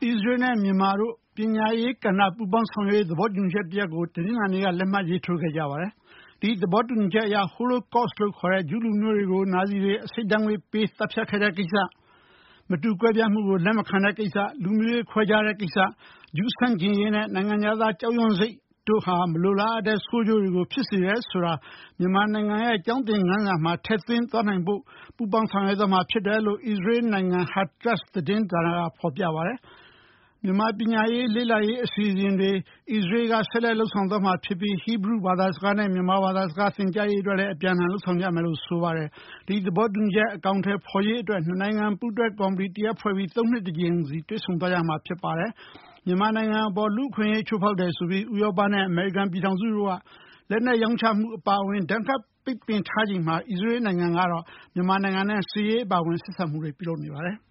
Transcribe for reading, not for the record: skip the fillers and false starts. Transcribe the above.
အစ္စရေးနဲ့မြန်မာတို့ပညာရေးကဏ္ဍပူးပေါင်းဆောင်ရွက်ရေးသဘောတူညီချက်တရပ်ကိုတနင်္လာနေ့ကလက်မှတ်ရေးထိုးခဲ့ကြပါတယ်။ဒီသဘောတူညီချက်အရ Holocaust လို့ခေါ်တဲ့ဂျူးလူမျိုးတွေကိုနာဇီတွေအဆိပ်ဓာတ်ငွေ့ပေးသတ်ဖြတ်ခဲ့တဲ့ကိစ္စ၊မတူကွဲပြားမှုကိုလက်မခံတဲ့ကိစ္စ၊လူမျိုးရေးခွဲခြားတဲ့ကိစ္စ၊ဂျူးဆန့်ကျင်ရေးနဲ့နိုင်ငံခြားသားကြောက်ရွံ့စိတ်တို့ဟာမလိုလားအပ်တဲ့ဆိုးကျိုးတွေကိုဖြစ်စေတယ်ဆိုတာမြန်မာနိုင်ငံရဲ့ကျောင်းသင်ခန်းစာမှာထည့်သွင်းသွားနိုင်ဖို့ပူးပေါင်းဆောင်ရွက်သွားမှာဖြစ်တယ်လို့အစ္စရေးနိုင်ငံ Haaretz သတင်းဌာနကဖော်ပြပါတယ်။မြန်မာပညာရေးလေ့လာရေးအစီအစဉ်တွေအစ္စရေးကဆက်လက်လုပ်ဆောင်သွားမှာဖြစ်ပြီးဟီဘရုဘာသာစကားနဲ့မြန်မာဘာသာစကားသင်ကြားရေးအတွက်လည်းအပြန်အလှန်လုပ်ဆောင်ကြမယ်လို့ဆိုပါတယ်။ဒီသဘောတူညီချက်အကောင်အထည်ဖော်ရေးအတွက်နှစ်နိုင်ငံပူးတွဲကော်မတီတရပ်ဖွဲ့ပြီး၃နှစ်တစ်ကြိမ်စီတွေ့ဆုံသွားကြမှာဖြစ်ပါတယ်။မြန်မာနိုင်ငံအပေါ်လူ့အခွင့်အရေးချိုးဖောက်တယ်ဆိုပြီးဥရောပနဲ့အမေရိကန်ပြည်ထောင်စုတို့ကလက်နက်ရောင်းချမှုအပါအဝင်ဒဏ်ခတ်ပိတ်ပင်ထားချိန်မှာအစ္စရေးနိုင်ငံကတော့မြန်မာနိုင်ငံနဲ့စစ်ရေးအပါအဝင်ဆက်ဆံမှုတွေပြုလုပ်နေပါတယ်။